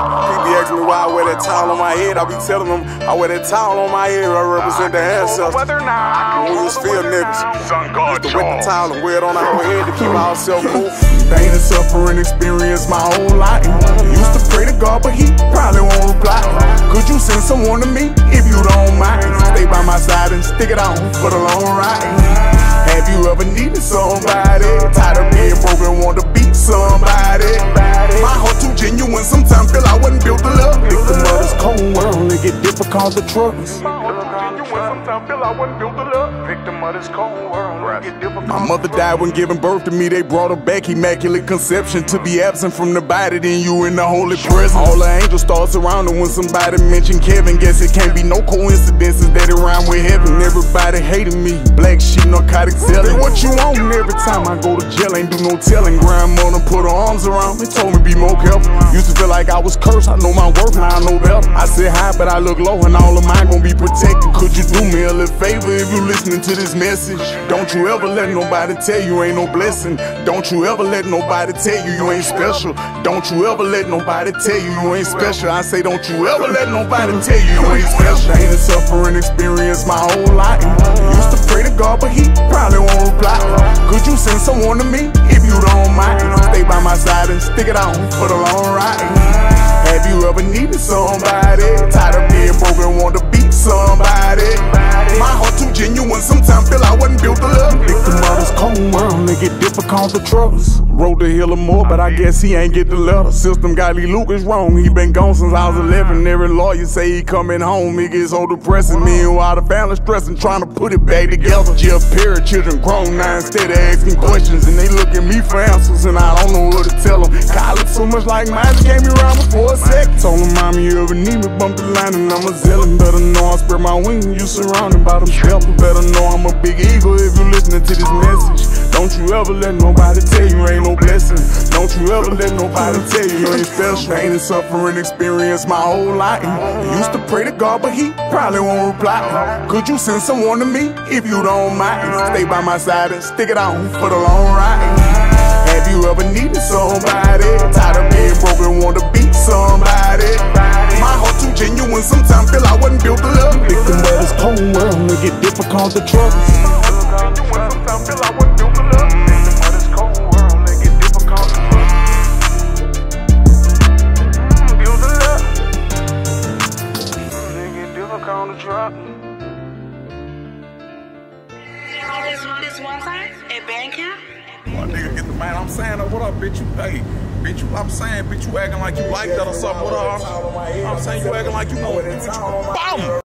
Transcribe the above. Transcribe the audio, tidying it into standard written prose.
People be asking me why I wear that towel on my head. I be telling them I wear that towel on my head. I represent the ancestors. We just feel niggas. Used to wet the towel and wear it on our head to keep ourselves cool. Pain and suffering experience my whole life. Used to pray to God, but he probably won't reply. Could you send someone to me if you don't mind? Stay by my side and stick it on for the long ride. Have you ever needed somebody? Tired of being broken, want to beat somebody. My heart too genuine, sometimes feel I wasn't built to love. Victim of this cold world, it get difficult to trust. My mother died when giving birth to me. They brought her back, immaculate conception. To be absent from the body, then you in the holy presence. All the angels start surrounding when somebody mention Kevin. Guess it can't be no coincidences that it rhyme with heaven. Everybody hated me, black sheep, narcotic selling. What you want every time I go to jail, ain't do no telling. Grandmother put her arms around me, told me be more careful. Used to feel like I was cursed, I know my worth, now I know better. I sit high, but I look low, and all of mine gon' be protected. Could you do me a little favor if you listening to this message? Don't you ever let nobody tell you ain't no blessing. Don't you ever let nobody tell you ain't special. Don't you ever let nobody tell you ain't special. I say don't you ever let nobody tell you ain't special. Pain and suffering experience my whole life. Used to pray to God, but he probably won't reply. Could you send someone to me if you don't mind? Stay by my side and stick it on for the long ride. Have you ever needed somebody? Tired of being broken, want to beat somebody. My heart too genuine, sometimes feel I wasn't built to love. Victim of this cold world, it get difficult to trust. Wrote to Hill more, but I guess he ain't get the letter. System got Lee Lucas wrong, he been gone since I was 11. Every lawyer say he coming home, it gets so depressing. Meanwhile the family stressing, trying to put it back together. Jeff Perry, children grown now instead of asking questions. And they look at me for answers, and I don't know what to tell them. God look so much like mine, just gave me around before a second. Told him, mommy, you ever need me, bump the line and I'm a zealot. Better know I spread my wings, you surrounded by them steppers. Better know I'm a big eagle if you listening to this message. Don't you ever let nobody tell you ain't no blessing. Don't you ever let nobody tell you ain't special. Pain and suffering experience my whole life. Used to pray to God, but he probably won't reply. Could you send someone to me if you don't mind? Stay by my side and stick it on for the long ride. Have you ever needed somebody? Tired of being broken, want to beat somebody. My heart too genuine, sometimes feel I wasn't built to love. Victim of this cold world, it get difficult to trust. Sometimes feel I wasn't built to love. Victim of this cold world, it get difficult to trust. Built to love. It get difficult to trust. This one time at band camp? Well, nigga, get the man. I'm saying, what up, bitch? You, hey, bitch, I'm saying, bitch, you acting like you like that or something. What up? I'm saying, you acting like you know it. Bitch,